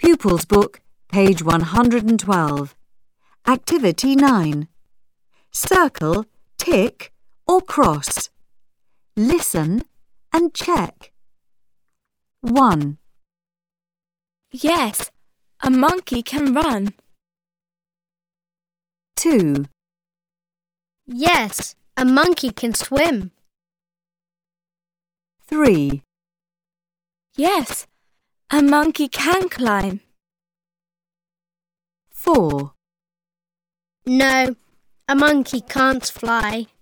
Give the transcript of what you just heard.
Pupils Book, page 112. Activity 9. Circle, tick or cross. Listen and check. 1. Yes, a monkey can run. 2. Yes, a monkey can swim. 3. Yes, a monkey can climb. 4. No, a monkey can't fly.